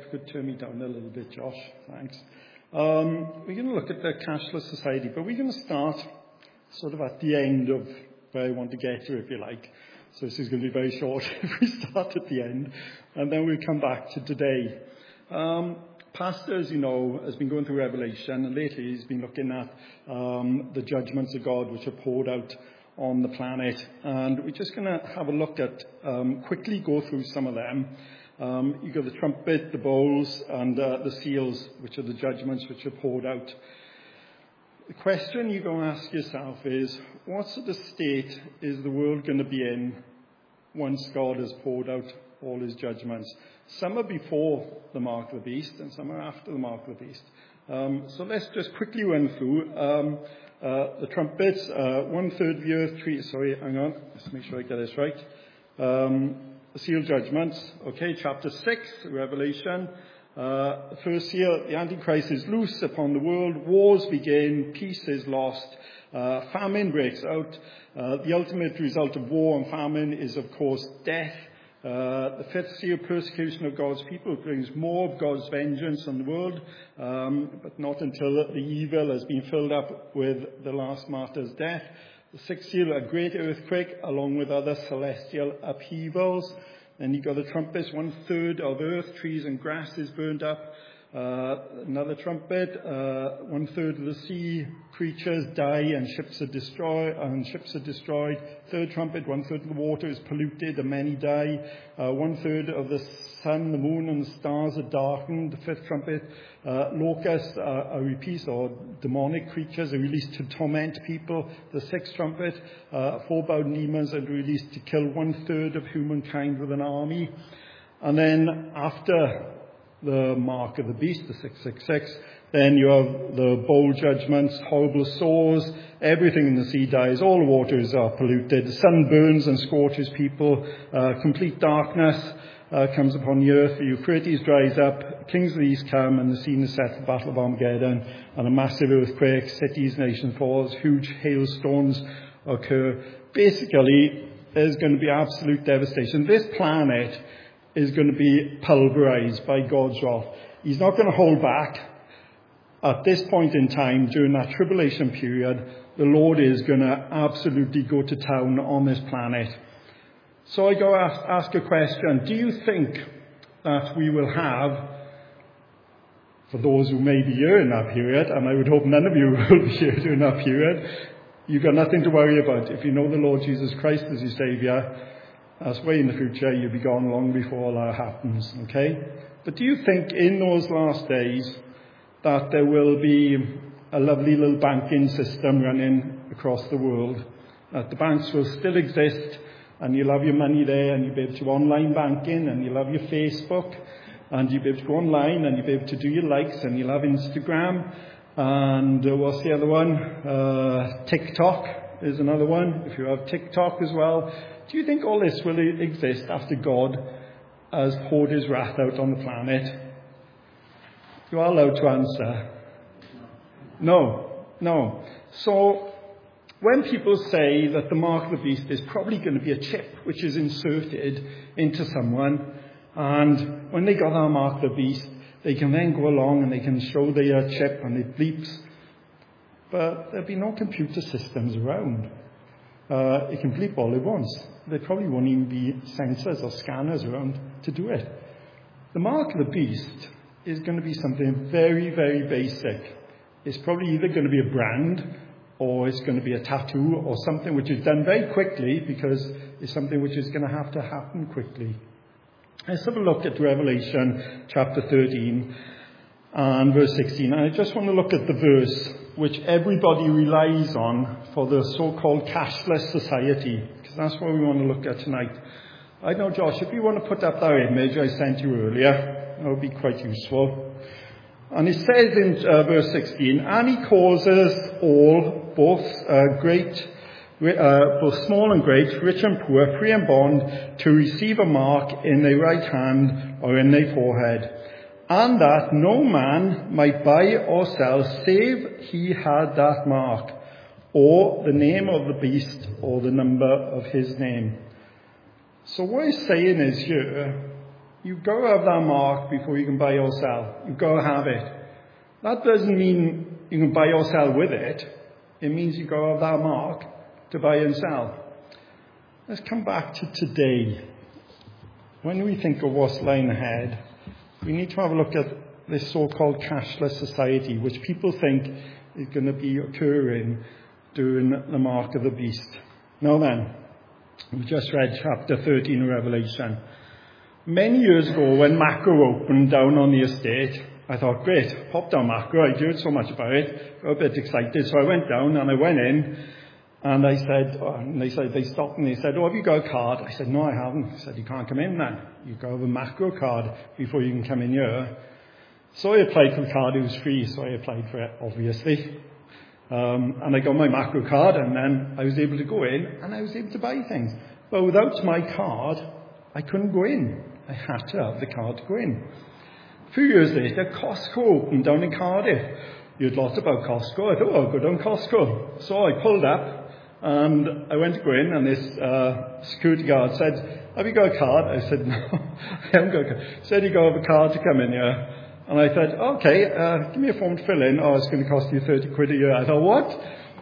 could turn me down a little bit, Josh. Thanks. We're going to look at the cashless society, but we're going to start sort of at the end of where I want to get to, if you like. So this is going to be very short if we start at the end, and then we'll come back to today. Pastor, as you know, has been going through Revelation, and lately he's been looking at the judgments of God which are poured out on the planet. And we're just going to have a look at, quickly go through some of them. You've got the trumpet, the bowls, and the seals, which are the judgments which are poured out. The question you're going to ask yourself is, what sort of state is the world going to be in once God has poured out all his judgments? Some are before the mark of the beast, and some are after the mark of the beast. So let's just quickly run through the trumpets. 1/3 of the earth, hang on, let's make sure I get this right. The seal judgments, okay, chapter 6, Revelation. The first seal, the Antichrist is loose upon the world, wars begin, peace is lost, famine breaks out. The ultimate result of war and famine is, of course, death. The 5th seal, persecution of God's people, brings more of God's vengeance on the world, but not until the evil has been filled up with the last martyr's death. The 6th seal, a great earthquake, along with other celestial upheavals. Then you've got the trumpets, 1/3 of earth, trees and grass is burned up. Another trumpet, 1/3 of the sea creatures die and ships are destroyed. Third trumpet, 1/3 of the water is polluted and many die. 1/3 of the sun, the moon and the stars are darkened. The 5th trumpet, locusts are released, or demonic creatures are released to torment people. The 6th trumpet, 4 demons are released to kill 1/3 of humankind with an army. And then after the mark of the beast, the 666. Then you have the bowl judgments, horrible sores, everything in the sea dies, all the waters are polluted, the sun burns and scorches people, complete darkness comes upon the earth, the Euphrates dries up, kings of the east come, and the scene is set for the Battle of Armageddon, and a massive earthquake, cities, nations falls, huge hailstones occur. Basically, there's going to be absolute devastation. This planet is going to be pulverized by God's wrath. He's not going to hold back. At this point in time, during that tribulation period, the Lord is going to absolutely go to town on this planet. So I go ask a question. Do you think that we will have, for those who may be here in that period, and I would hope none of you will be here during that period, you've got nothing to worry about. If you know the Lord Jesus Christ as your Saviour, that's way in the future, you'll be gone long before all that happens, okay? But do you think in those last days that there will be a lovely little banking system running across the world? That the banks will still exist, and you'll have your money there, and you'll be able to online banking, and you'll have your Facebook, and you'll be able to go online, and you'll be able to do your likes, and you'll have Instagram, and what's the other one? TikTok is another one, if you have TikTok as well. Do you think all this will exist after God has poured his wrath out on the planet? You are allowed to answer. No. So, when people say that the mark of the beast is probably going to be a chip which is inserted into someone, and when they got that mark of the beast, they can then go along and they can show their chip and it bleeps. But there'll be no computer systems around. It can bleep all it wants. There probably won't even be sensors or scanners around to do it. The mark of the beast is going to be something very, very basic. It's probably either going to be a brand, or it's going to be a tattoo, or something which is done very quickly, because it's something which is going to have to happen quickly. Let's have a look at Revelation chapter 13 and verse 16. And I just want to look at the verse which everybody relies on for the so-called cashless society, because that's what we want to look at tonight. I know, Josh, if you want to put up that image I sent you earlier, that would be quite useful. And it says in verse 16, and he causes all, both small and great, rich and poor, free and bond, to receive a mark in their right hand or in their forehead, and that no man might buy or sell save he had that mark, or the name of the beast, or the number of his name. So what he's saying is here You've got to have that mark before you can buy or sell. You've got to have it. That doesn't mean you can buy or sell with it. It means you've got to have that mark to buy and sell. Let's come back to today. When we think of what's lying ahead, we need to have a look at this so-called cashless society, which people think is going to be occurring during the mark of the beast. Now then, we just read chapter 13 of Revelation. Many years ago, when Macro opened down on the estate, I thought, great, pop down Macro. I'd heard so much about it, got a bit excited. So I went down and I went in and I said, they stopped and they said, have you got a card? I said, no, I haven't. They said, you can't come in then. You've got to have a Macro card before you can come in here. So I applied for the card. It was free, so I applied for it, obviously. And I got my Macro card, and then I was able to go in and I was able to buy things. But without my card, I couldn't go in. I had to have the card to go in. A few years later, Costco opened down in Cardiff. You heard lots about Costco. I thought, I'll go down Costco. So I pulled up and I went to go in, and this security guard said, have you got a card? I said, no, I haven't got a card. He said, you got to have a card to come in here. And I said, okay, give me a form to fill in. Oh, it's going to cost you 30 quid a year. I thought, what?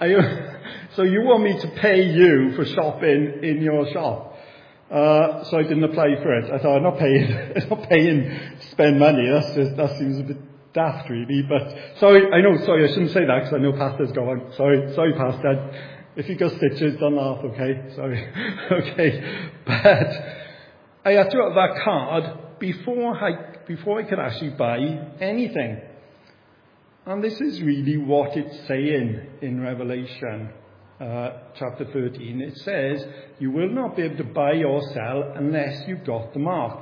So you want me to pay you for shopping in your shop? So I didn't apply for it. I thought, I'm not paying to spend money. That seems a bit daft, really. But sorry, I shouldn't say that because I know Pastor's gone. Sorry, Pastor. If you got stitches, don't laugh, okay? Sorry. Okay. But I had to have that card before I could actually buy anything. And this is really what it's saying in Revelation chapter 13. It says, you will not be able to buy or sell unless you've got the mark.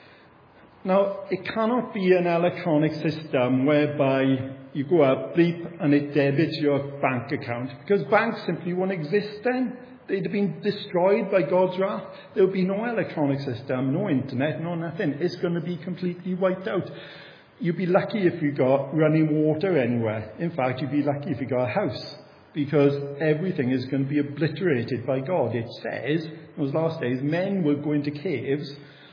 Now, it cannot be an electronic system whereby you go up, bleep, and it debits your bank account, because banks simply won't exist then. They'd have been destroyed by God's wrath. There would be no electronic system, no internet, no nothing. It's going to be completely wiped out. You'd be lucky if you got running water anywhere. In fact, you'd be lucky if you got a house, because everything is going to be obliterated by God. It says, in those last days, men will go into caves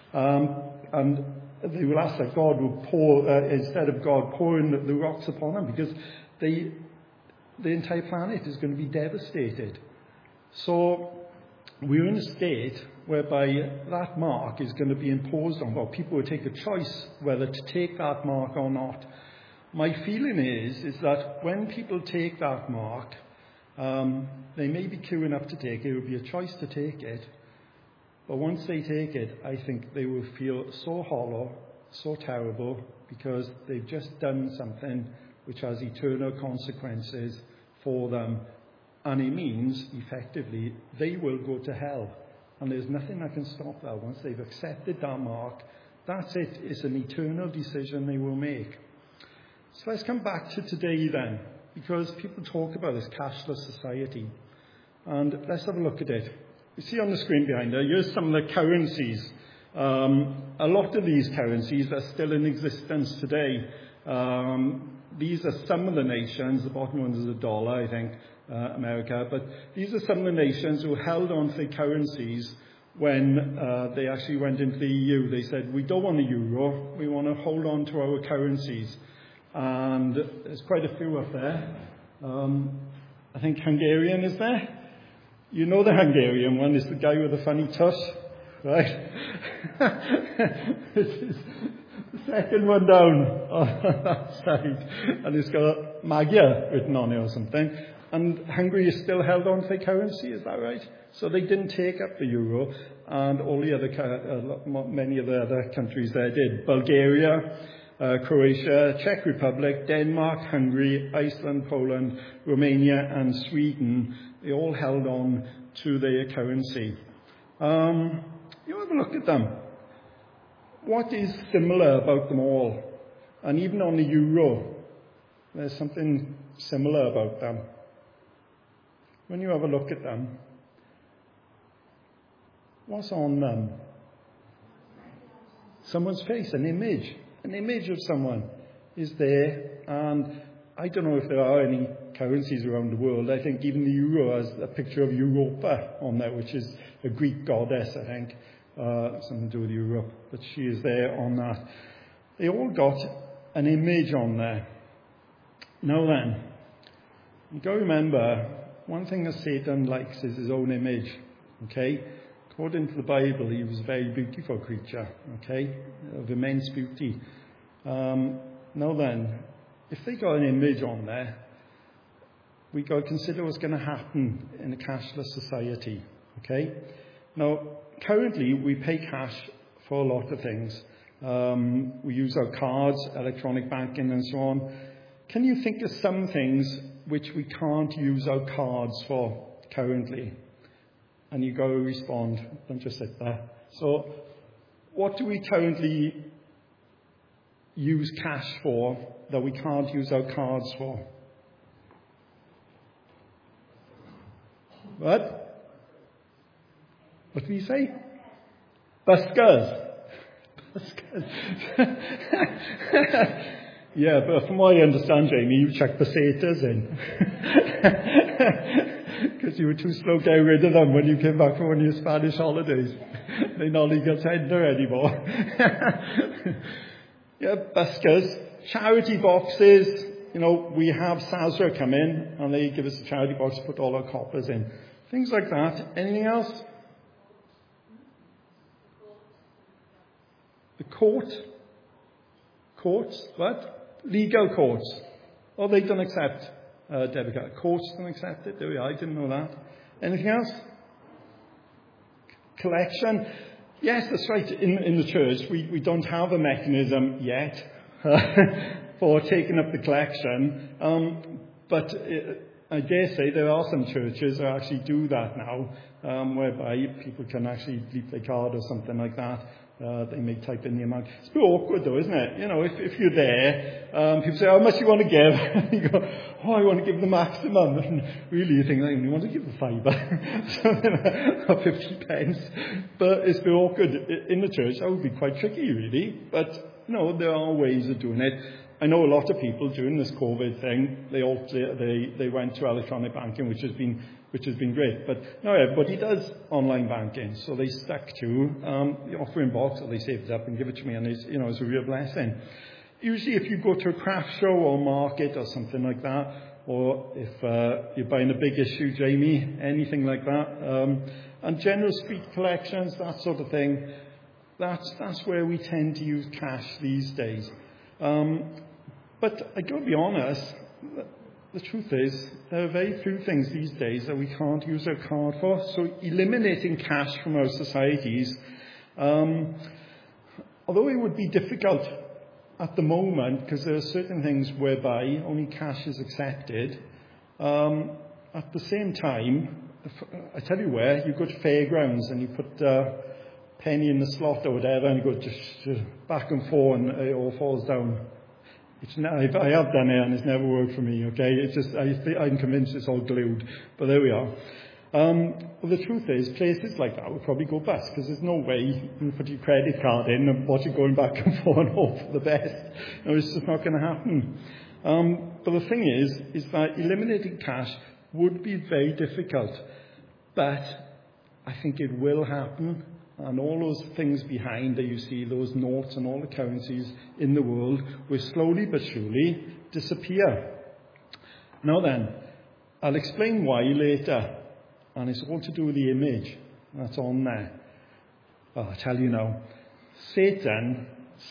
and they will ask that God will pour, instead of God pouring the rocks upon them, because the entire planet is going to be devastated. So we're in a state whereby that mark is going to be imposed on God. People will take a choice whether to take that mark or not. My feeling is that when people take that mark, they may be queuing up to take it. It will be a choice to take it. But once they take it, I think they will feel so hollow, so terrible, because they've just done something which has eternal consequences for them. And it means, effectively, they will go to hell. And there's nothing that can stop that. Once they've accepted that mark, that's it. It's an eternal decision they will make. So let's come back to today then, because people talk about this cashless society. And let's have a look at it. You see on the screen behind there, here's some of the currencies. A lot of these currencies are still in existence today. These are some of the nations. The bottom one is $1, I think, America. But these are some of the nations who held on to their currencies when they actually went into the EU. They said, we don't want a euro. We want to hold on to our currencies. And there's quite a few up there. I think Hungarian is there. You know the Hungarian one is the guy with the funny tush, right? This is the second one down on that side. And it's got Magyar written on it or something. And Hungary is still held on to their currency, is that right? So they didn't take up the euro, and all the other, many of the other countries there did. Bulgaria, Croatia, Czech Republic, Denmark, Hungary, Iceland, Poland, Romania and Sweden, they all held on to their currency. You have a look at them. What is similar about them all? And even on the euro, there's something similar about them. When you have a look at them, what's on them? Someone's face, an image. An image of someone is there, and I don't know if there are any currencies around the world. I think even the euro has a picture of Europa on there, which is a Greek goddess, I think. something to do with Europe, but she is there on that. They all got an image on there. Now then, you've got to remember, one thing that Satan likes is his own image, okay? According to the Bible, he was a very beautiful creature, okay, of immense beauty. Now then, if they got an image on there, we've got to consider what's going to happen in a cashless society, okay? Now, currently, we pay cash for a lot of things. We use our cards, electronic banking, and so on. Can you think of some things which we can't use our cards for currently? And you got to respond. Don't just sit there. So, what do we currently use cash for that we can't use our cards for? What? What do you say? Buskers. Yeah, but from what I understand, Jamie, you chucked pesetas in. Because you were too slow to get rid of them when you came back from one of your Spanish holidays. They're not legal tender anymore. Yeah, buskers. Charity boxes. You know, we have Sazra come in and they give us a charity box to put all our coppers in. Things like that. Anything else? The court. Courts. What? Legal courts. Oh, they don't accept debit card. Courts don't accept it. There we are. I didn't know that. Anything else? Collection. Yes, that's right. In the church, we don't have a mechanism yet for taking up the collection. But I dare say there are some churches that actually do that now, whereby people can actually leave their card or something like that. They may type in the amount. It's a bit awkward though, isn't it? You know, if you're there, people say, how much do you want to give? You go, oh, I want to give the maximum. And really you think, I only want to give the £5 or 50 pence. But it's a bit awkward in the church. That would be quite tricky, really. But, no, there are ways of doing it. I know a lot of people during this COVID thing, they went to electronic banking, which has been great. But now everybody does online banking, so they stuck to the offering box, or they saved it up and give it to me, and it's a real blessing. Usually, if you go to a craft show or market or something like that, or if you're buying a big issue, Jamie, anything like that, and general street collections, that sort of thing, that's where we tend to use cash these days. But I got to be honest, the truth is, there are very few things these days that we can't use our card for. So eliminating cash from our societies, although it would be difficult at the moment, because there are certain things whereby only cash is accepted, at the same time, I tell you where, you go to fairgrounds and you put a penny in the slot or whatever, and you go just back and forth and it all falls down. I have done it and it's never worked for me, okay? I'm convinced it's all glued, but there we are. Well, the truth is, places like that would probably go bust, because there's no way you can put your credit card in and watch it going back and forth and hope for the best. No, it's just not going to happen. But the thing is that eliminating cash would be very difficult, but I think it will happen. And all those things behind that you see, those notes and all the currencies in the world, will slowly but surely disappear. Now then, I'll explain why later. And it's all to do with the image that's on there. Well, I'll tell you now. Satan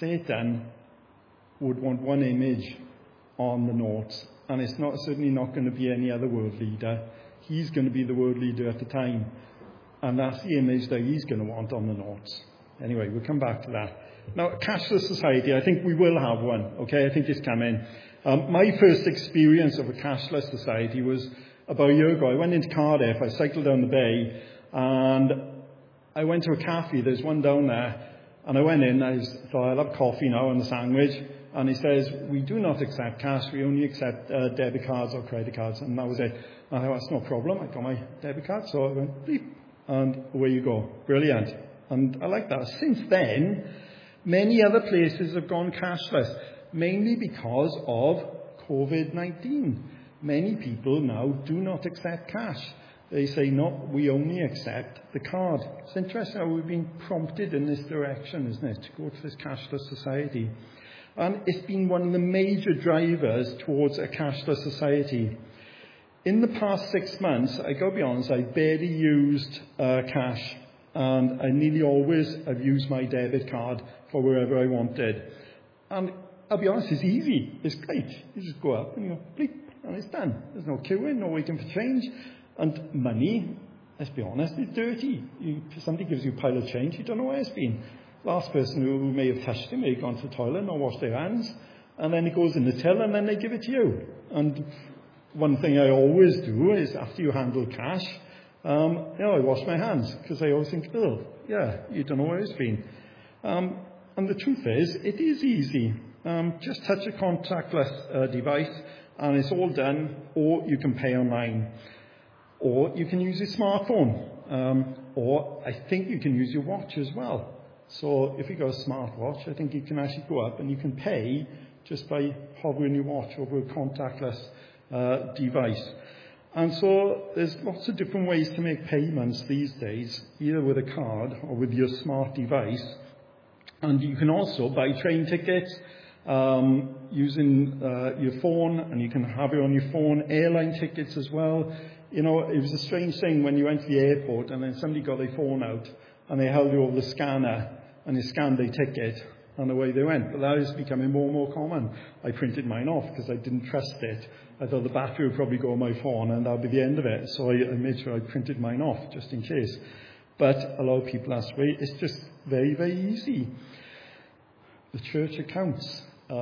would want one image on the notes. And it's certainly not going to be any other world leader. He's going to be the world leader at the time. And that's the image that he's going to want on the notes. Anyway, we'll come back to that. Now, cashless society, I think we will have one. Okay, I think it's coming. My first experience of a cashless society was about a year ago. I went into Cardiff, I cycled down the bay, and I went to a cafe. There's one down there. And I went in, I thought, I'll have coffee now and a sandwich. And he says, we do not accept cash, we only accept debit cards or credit cards. And that was it. I thought, that's no problem. I got my debit card, so I went, beep. And away you go. Brilliant. And I like that. Since then, many other places have gone cashless, mainly because of COVID-19. Many people now do not accept cash. They say, no, we only accept the card. It's interesting how we've been prompted in this direction, isn't it, to go to this cashless society. And it's been one of the major drivers towards a cashless society. In the past 6 months, I got to be honest, I barely used cash. And I nearly always have used my debit card for wherever I wanted. And I'll be honest, it's easy. It's great. You just go up and you go, bleep, and it's done. There's no queuing, no waiting for change. And money, let's be honest, is dirty. If somebody gives you a pile of change, you don't know where it's been. Last person who may have touched it may have gone to the toilet, not washed their hands, and then it goes in the till, and then they give it to you. And one thing I always do is, after you handle cash, I wash my hands, because I always think, you don't know where it's been. And the truth is, it is easy. Just touch a contactless device, and it's all done, or you can pay online. Or you can use your smartphone. Or I think you can use your watch as well. So if you've got a smartwatch, I think you can actually go up and you can pay just by hovering your watch over a contactless device. And so there's lots of different ways to make payments these days, either with a card or with your smart device. And you can also buy train tickets using your phone, and you can have it on your phone, airline tickets as well. You know, it was a strange thing when you went to the airport and then somebody got their phone out and they held you over the scanner and they scanned their ticket and away they went. But that is becoming more and more common. I printed mine off because I didn't trust it. I thought the battery would probably go on my phone and that would be the end of it. So I made sure I printed mine off just in case. But a lot of people ask me, it's just very, very easy. The church accounts.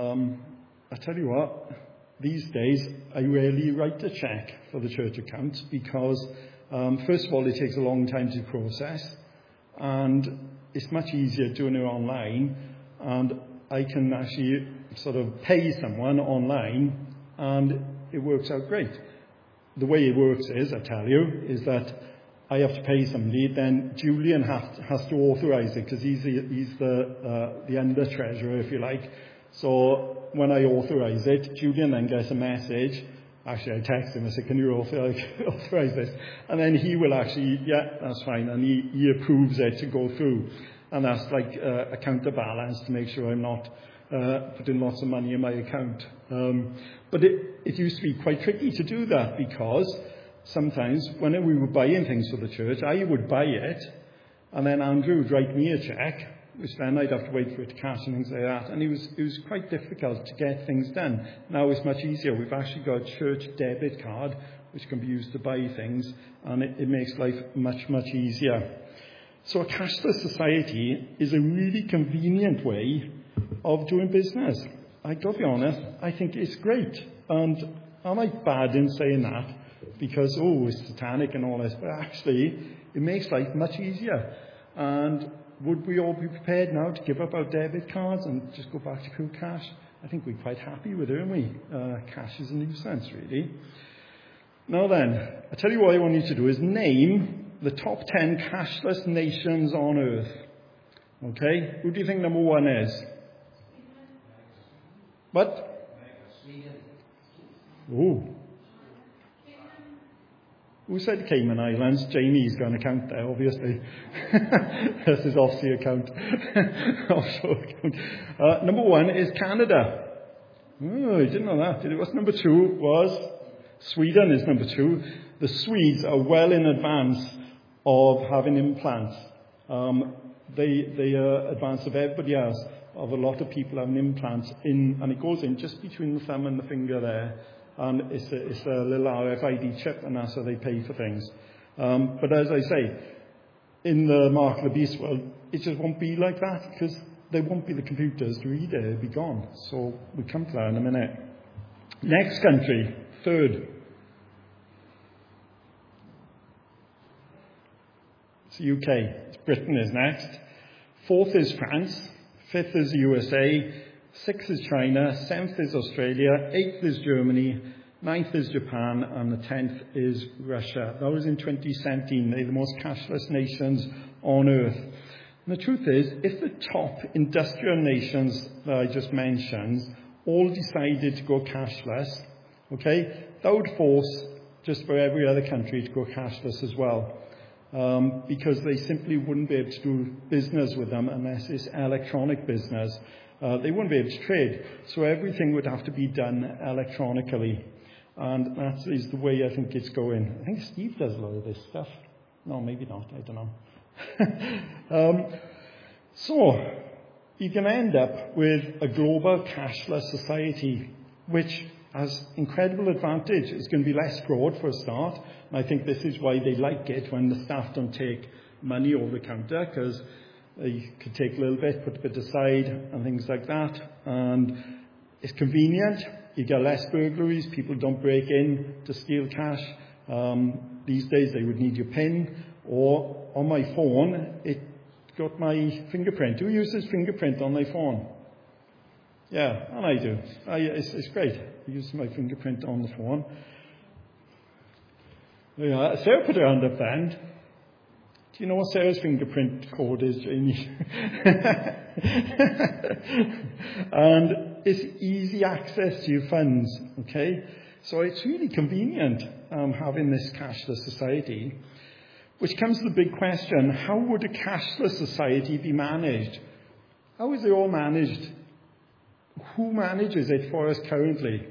I tell you what, these days I rarely write a cheque for the church accounts because, first of all, it takes a long time to process, and it's much easier doing it online, and I can actually sort of pay someone online, and it works out great. The way it works is, I tell you, is that I have to pay somebody, then Julian has to authorise it, because he's the under-treasurer, if you like. So when I authorise it, Julian then gets a message. Actually, I text him and say, can you authorise this? And then he will actually, that's fine. And he approves it to go through. And that's like a counterbalance to make sure I'm not putting lots of money in my account. But it used to be quite tricky to do that, because sometimes when we were buying things for the church, I would buy it, and then Andrew would write me a cheque, which then I'd have to wait for it to cash and things like that. And it was quite difficult to get things done. Now it's much easier. We've actually got a church debit card, which can be used to buy things, and it makes life much, much easier. So a cashless society is a really convenient way of doing business. I got to be honest, I think it's great. And am I bad in saying that? Because, it's satanic and all this. But actually, it makes life much easier. And would we all be prepared now to give up our debit cards and just go back to pure cash? I think we're quite happy with it, aren't we? Cash is a nuisance, really. Now then, I tell you what I want you to do is name the top 10 cashless nations on earth. Okay? Who do you think number 1 is? What? Ooh. Who said Cayman Islands? Jamie's going to count there, obviously. That's his offshore account. Offshore account. Number 1 is Canada. Oh, I didn't know that. What's number 2 was? Sweden is number 2. The Swedes are well in advance of having implants. They are advanced of everybody else, of a lot of people having implants in, and it goes in just between the thumb and the finger there. And it's a little RFID chip, and that's how they pay for things. But as I say, in the Mark of the Beast world, it just won't be like that, because there won't be the computers to read it. It'll be gone. So we'll come to that in a minute. Next country, 3rd. It's the UK. Britain is next. 4th is France. 5th is the USA. 6th is China, 7th is Australia, 8th is Germany, 9th is Japan, and the 10th is Russia. That was in 2017. They're the most cashless nations on earth. And the truth is, if the top industrial nations that I just mentioned all decided to go cashless, okay, that would force just for every other country to go cashless as well. Because they simply wouldn't be able to do business with them unless it's electronic business. They wouldn't be able to trade. So everything would have to be done electronically. And that is the way I think it's going. I think Steve does a lot of this stuff. No, maybe not. I don't know. So, you can end up with a global cashless society, which has incredible advantage. It's going to be less fraud for a start. And I think this is why they like it when the staff don't take money over the counter, because you could take a little bit, put a bit aside, and things like that. And it's convenient. You get less burglaries. People don't break in to steal cash. These days they would need your PIN. Or on my phone, it got my fingerprint. Who uses fingerprint on their phone? Yeah, and I do. It's great. I use my fingerprint on the phone. Yeah, Sarah put her hand up then. Do you know what Sarah's fingerprint code is, Jamie? And it's easy access to your funds, okay? So it's really convenient having this cashless society, which comes to the big question, how would a cashless society be managed? How is it all managed? Who manages it for us currently?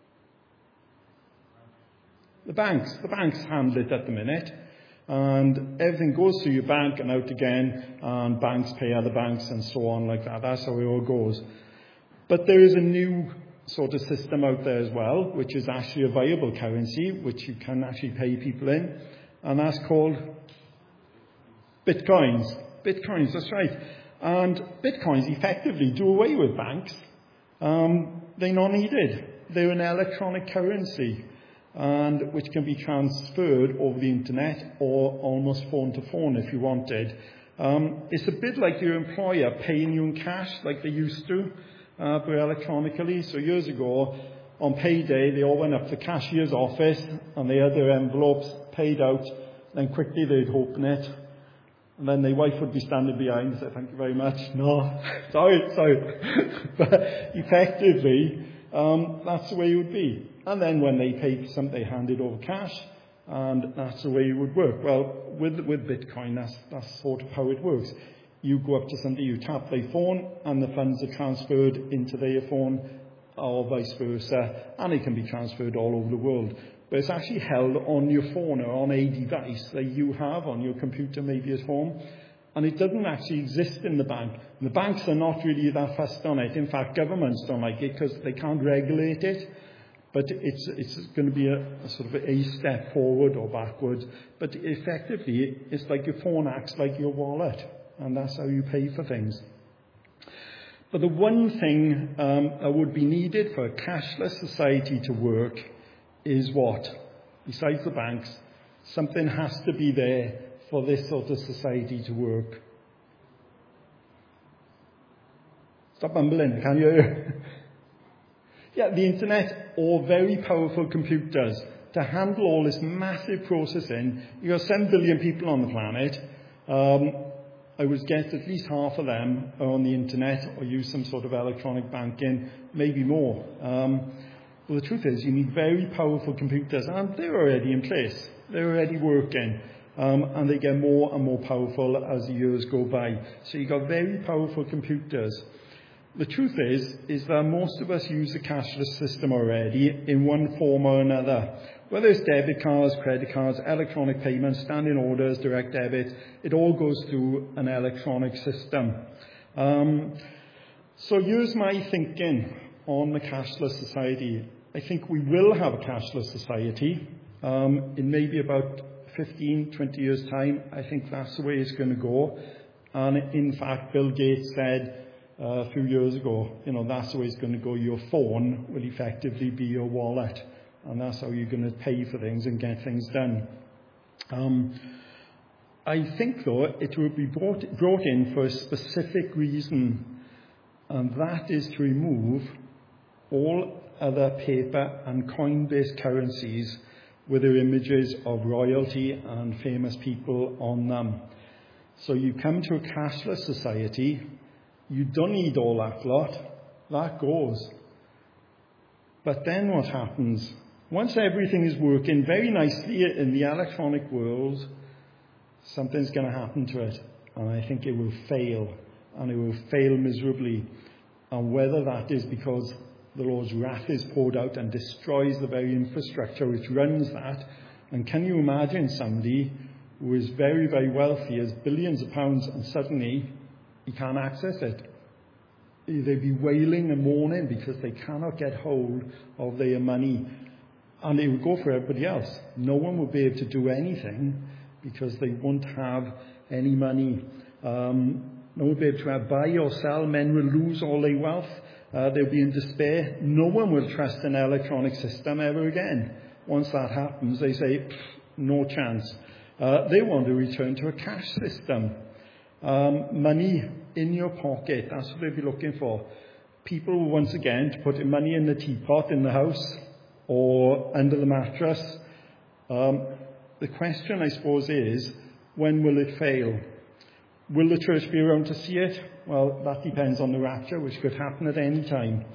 The banks. The banks handle it at the minute. And everything goes through your bank and out again, and banks pay other banks and so on like that. That's how it all goes. But there is a new sort of system out there as well, which is actually a viable currency, which you can actually pay people in. And that's called Bitcoins. Bitcoins, that's right. And Bitcoins effectively do away with banks. They're not needed. They're an electronic currency, and which can be transferred over the internet or almost phone to phone if you wanted. It's a bit like your employer paying you in cash like they used to, but electronically. So years ago, on payday, they all went up to the cashier's office and they had their envelopes paid out. Then quickly they'd open it, and then their wife would be standing behind and say, "Thank you very much." No, sorry. But effectively, that's the way it would be. And then when they paid for something, they handed over cash, and that's the way it would work. Well, with Bitcoin, that's sort of how it works. You go up to somebody, you tap their phone, and the funds are transferred into their phone, or vice versa, and it can be transferred all over the world. But it's actually held on your phone or on a device that you have on your computer, maybe at home. And it doesn't actually exist in the bank. And the banks are not really that fussed on it. In fact, governments don't like it because they can't regulate it. But it's going to be a sort of a step forward or backwards. But effectively, it's like your phone acts like your wallet. And that's how you pay for things. But the one thing that would be needed for a cashless society to work is what? Besides the banks, something has to be there for this sort of society to work. Stop mumbling, can you? Yeah, the internet or very powerful computers to handle all this massive processing. You've got 7 billion people on the planet. I would guess at least half of them are on the internet or use some sort of electronic banking, maybe more. Well, the truth is, you need very powerful computers, and they're already in place. They're already working, and they get more and more powerful as the years go by. So you've got very powerful computers. The truth is that most of us use the cashless system already in one form or another. Whether it's debit cards, credit cards, electronic payments, standing orders, direct debit, it all goes through an electronic system. So here's my thinking on the cashless society. I think we will have a cashless society in maybe about 15, 20 years' time. I think that's the way it's going to go. And in fact, Bill Gates said a few years ago, that's the way it's going to go. Your phone will effectively be your wallet. And that's how you're going to pay for things and get things done. I think, though, it will be brought in for a specific reason. And that is to remove all other paper and coin-based currencies with their images of royalty and famous people on them. So you come to a cashless society, you don't need all that lot. That goes. But then what happens? once everything is working very nicely in the electronic world, something's going to happen to it. And I think it will fail. And it will fail miserably. And whether that is because the Lord's wrath is poured out and destroys the very infrastructure which runs that. And can you imagine somebody who is very, very wealthy, has billions of pounds, and suddenly he can't access it? They'd be wailing and mourning because they cannot get hold of their money. And it would go for everybody else. No one would be able to do anything because they won't have any money. No one will be able to buy or sell. Men will lose all their wealth. They'll be in despair. No one will trust an electronic system ever again. Once that happens, they say, no chance. They want to return to a cash system. Money in your pocket, that's what they'll be looking for. People, once again, to put money in the teapot in the house or under the mattress. The question, I suppose, is, when will it fail? Will the church be around to see it? Well, that depends on the rapture, which could happen at any time.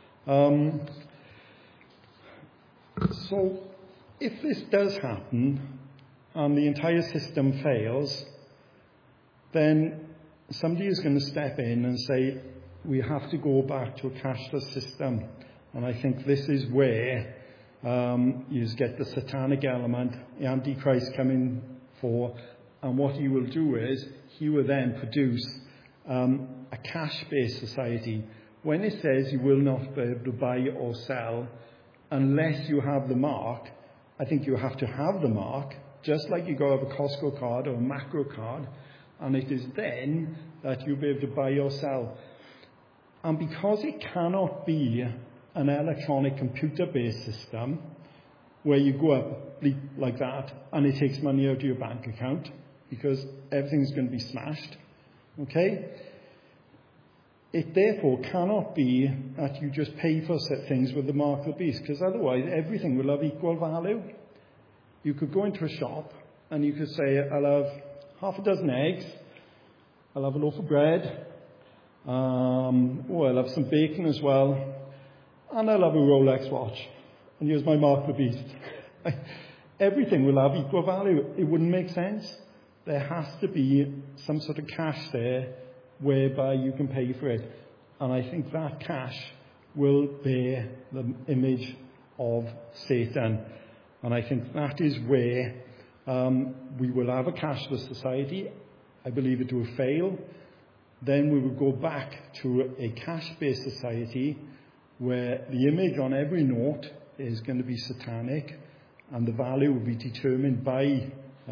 So, if this does happen, and the entire system fails, then somebody is going to step in and say, we have to go back to a cashless system. And I think this is where you get the satanic element, the Antichrist coming for, and what he will do is, he will then produce a cash-based society. When it says you will not be able to buy or sell unless you have the mark, I think you have to have the mark, just like you go have a Costco card or a Macro card, and it is then that you'll be able to buy or sell. And because it cannot be an electronic computer-based system where you go up like that and it takes money out of your bank account because everything's going to be smashed, okay? It therefore cannot be that you just pay for things with the mark of the beast, because otherwise everything will have equal value. You could go into a shop and you could say, I'll have half a dozen eggs, I'll have a loaf of bread, I'll have some bacon as well, and I'll have a Rolex watch, and here's my mark of the beast. Everything will have equal value. It wouldn't make sense. There has to be some sort of cash there whereby you can pay for it. And I think that cash will bear the image of Satan. And I think that is where we will have a cashless society. I believe it will fail. Then we will go back to a cash-based society where the image on every note is going to be satanic and the value will be determined by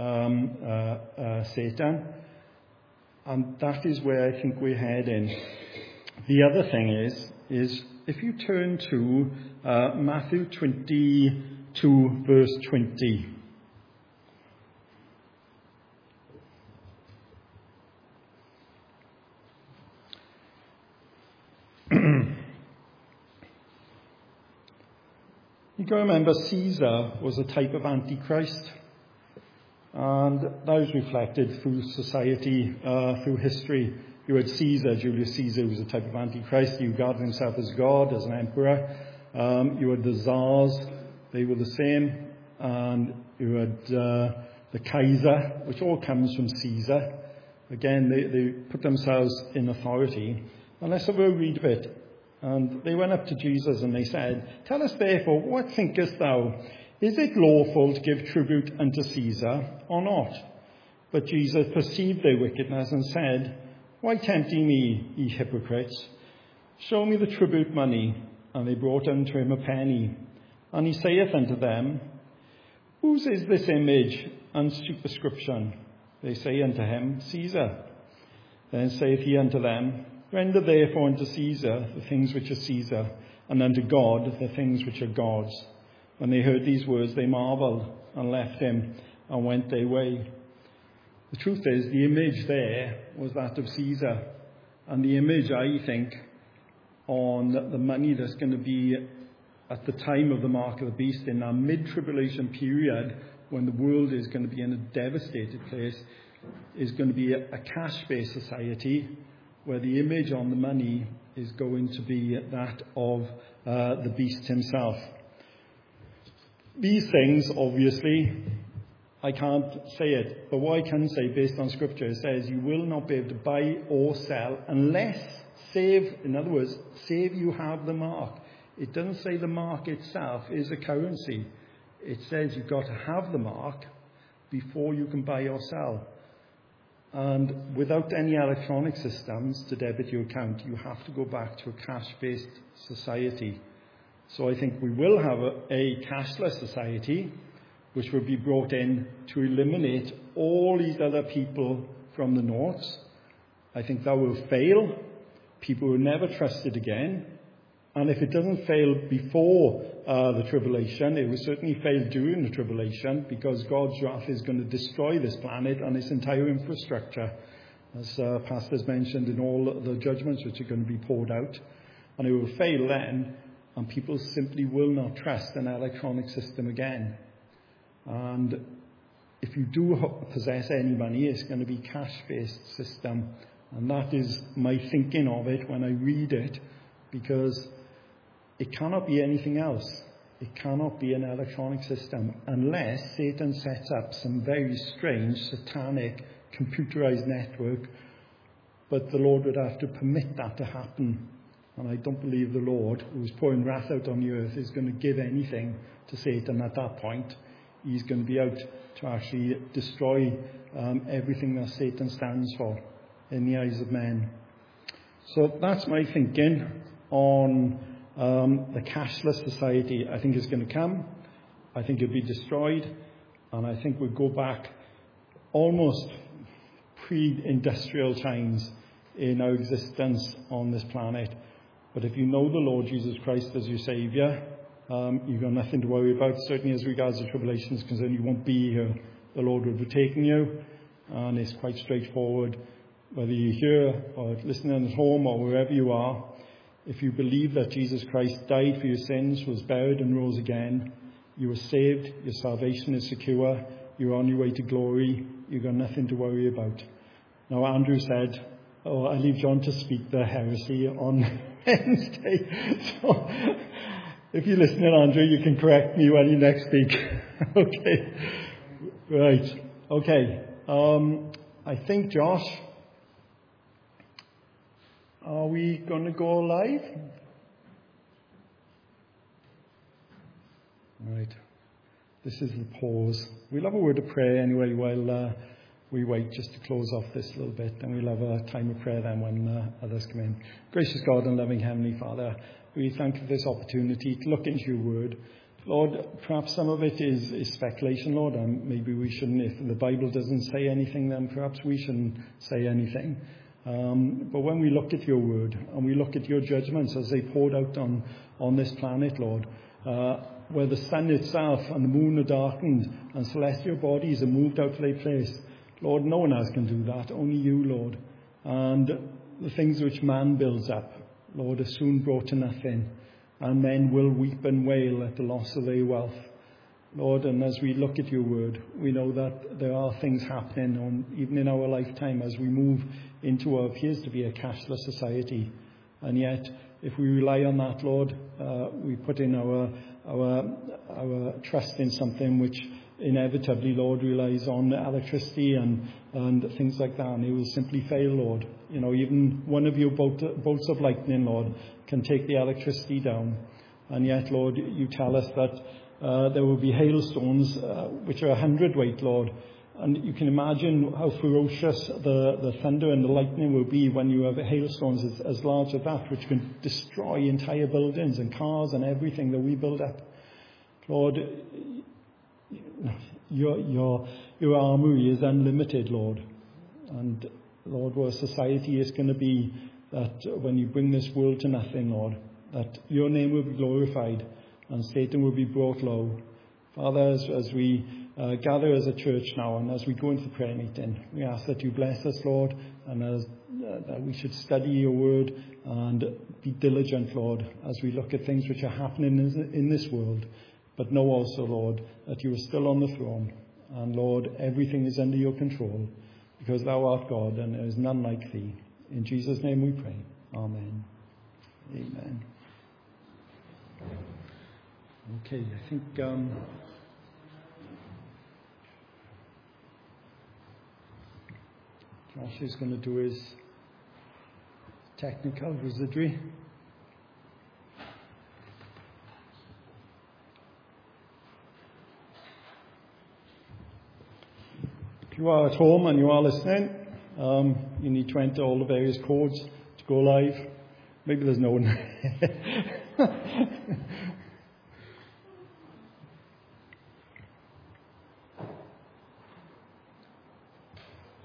Satan. And that is where I think we're heading. The other thing is if you turn to Matthew 22, verse 20. You got to remember, Caesar was a type of Antichrist, and that was reflected through society, through history. You had Caesar, Julius Caesar, who was a type of Antichrist. He regarded himself as God, as an emperor. You had the Tsars, they were the same. And you had the Kaiser, which all comes from Caesar. Again, they put themselves in authority. And let's have a read of it. And they went up to Jesus and they said, "Tell us therefore, what thinkest thou? Is it lawful to give tribute unto Caesar or not?" But Jesus perceived their wickedness and said, "Why tempt ye me, ye hypocrites? Show me the tribute money." And they brought unto him a penny. And he saith unto them, "Whose is this image and superscription?" They say unto him, "Caesar." Then saith he unto them, "Render therefore unto Caesar the things which are Caesar, and unto God the things which are God's." When they heard these words, they marvelled and left him and went their way. The truth is, the image there was that of Caesar. And the image, I think, on the money that's going to be at the time of the mark of the beast in our mid-tribulation period, when the world is going to be in a devastated place, is going to be a cash-based society where the image on the money is going to be that of the beast himself. These things, obviously, I can't say it, but what I can say based on Scripture, it says you will not be able to buy or sell unless, in other words, save you have the mark. It doesn't say the mark itself is a currency. It says you've got to have the mark before you can buy or sell. And without any electronic systems to debit your account, you have to go back to a cash-based society. So I think we will have a cashless society, which will be brought in to eliminate all these other people from the north. I think that will fail. People will never trust it again. And if it doesn't fail before the tribulation, it will certainly fail during the tribulation, because God's wrath is going to destroy this planet and its entire infrastructure, as pastors mentioned, in all the judgments which are going to be poured out. And it will fail then, and people simply will not trust an electronic system again. And if you do possess any money, it's going to be cash-based system. And that is my thinking of it when I read it, because it cannot be anything else. It cannot be an electronic system unless Satan sets up some very strange, satanic, computerized network. But the Lord would have to permit that to happen. And I don't believe the Lord, who is pouring wrath out on the earth, is going to give anything to Satan at that point. He's going to be out to actually destroy everything that Satan stands for in the eyes of men. So that's my thinking on the cashless society. I think it's going to come. I think it'll be destroyed. And I think we'll go back almost pre-industrial times in our existence on this planet. But if you know the Lord Jesus Christ as your Saviour, you've got nothing to worry about. Certainly as regards the tribulation is concerned, you won't be here. The Lord will be taking you. And it's quite straightforward. Whether you're here or listening at home or wherever you are, if you believe that Jesus Christ died for your sins, was buried and rose again, you are saved, your salvation is secure, you're on your way to glory, you've got nothing to worry about. Now, Andrew said, I leave John to speak the heresy on Wednesday. So, if you're listening, Andrew, you can correct me when you next speak. Okay. Right. Okay. I think, Josh, are we going to go live? Right. This is the pause. We'll have a word of prayer anyway while we wait just to close off this a little bit. And we'll have a time of prayer then when others come in. Gracious God and loving Heavenly Father, we thank you for this opportunity to look into your word. Lord, perhaps some of it is speculation, Lord, and maybe we shouldn't. If the Bible doesn't say anything, then perhaps we shouldn't say anything. But when we look at your word and we look at your judgments as they poured out on this planet, Lord, where the sun itself and the moon are darkened and celestial bodies are moved out of their place, Lord, no one else can do that, only you, Lord. And the things which man builds up, Lord, are soon brought to nothing, and men will weep and wail at the loss of their wealth. Lord, and as we look at your word, we know that there are things happening even in our lifetime as we move into what appears to be a cashless society. And yet, if we rely on that, Lord, we put in our trust in something which inevitably, Lord, relies on electricity and things like that, and it will simply fail, Lord. You know, even one of your bolts of lightning, Lord, can take the electricity down. And yet, Lord, you tell us that there will be hailstones which are 100 weight, Lord. And you can imagine how ferocious the thunder and the lightning will be when you have hailstones as large as that, which can destroy entire buildings and cars and everything that we build up. Lord, your armory is unlimited, Lord. And Lord, what society is going to be, that when you bring this world to nothing, Lord, that your name will be glorified and Satan will be brought low. Father, as we gather as a church now and as we go into the prayer meeting, we ask that you bless us, Lord, and that we should study your word and be diligent, Lord, as we look at things which are happening in this world. But know also, Lord, that you are still on the throne. And Lord, everything is under your control, because thou art God and there is none like thee. In Jesus' name we pray. Amen. Amen. Okay, I think Josh is going to do his technical wizardry. If you are at home and you are listening, you need to enter all the various codes to go live. Maybe there's no one.